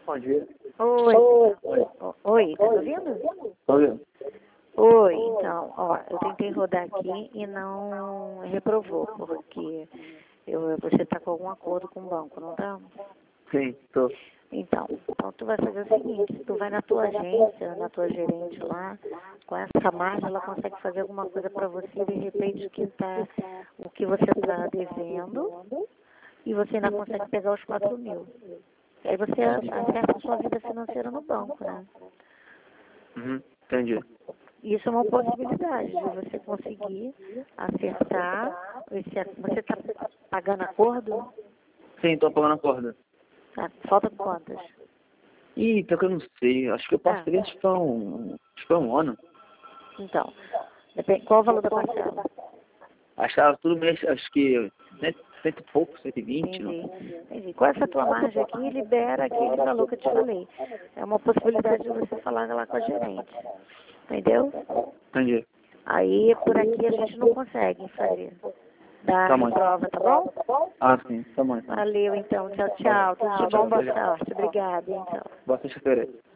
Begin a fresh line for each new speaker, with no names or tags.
Bom dia.
Oi.
Oi.
Oi, tá me ouvindo?
Tô ouvindo.
Oi, então, ó, eu tentei rodar aqui e não reprovou, porque você está com algum acordo com o banco, não tá?
Sim, tô.
Então tu vai fazer o seguinte, tu vai na tua agência, na tua gerente lá, com essa margem ela consegue fazer alguma coisa para você, de repente quitar o que você está devendo e você ainda consegue pegar os 4.000. Aí você acerta a sua vida financeira no banco, né?
Entendi.
Isso é uma possibilidade de você conseguir acertar. Você está pagando acordo?
Sim, tô pagando a corda.
Tá, falta quantas?
Ih, pior que eu não sei. Acho que eu parcelei, acho que foi um ano.
Então, depende, qual o valor da parcela?
Achava tudo mês, acho que cento e pouco, 120, não?
Entendi. Com essa tua margem aqui, libera aquele valor que eu te falei. É uma possibilidade de você falar lá com a gerente. Entendeu?
Entendi.
Aí, por aqui, a gente não consegue fazer. Dá
Tá bom.
prova, tá bom?
Ah, sim, tá bom.
Valeu, então. Tchau, tchau. Tudo de bom, boa sorte. Obrigada, então.
Boa sexta-feira.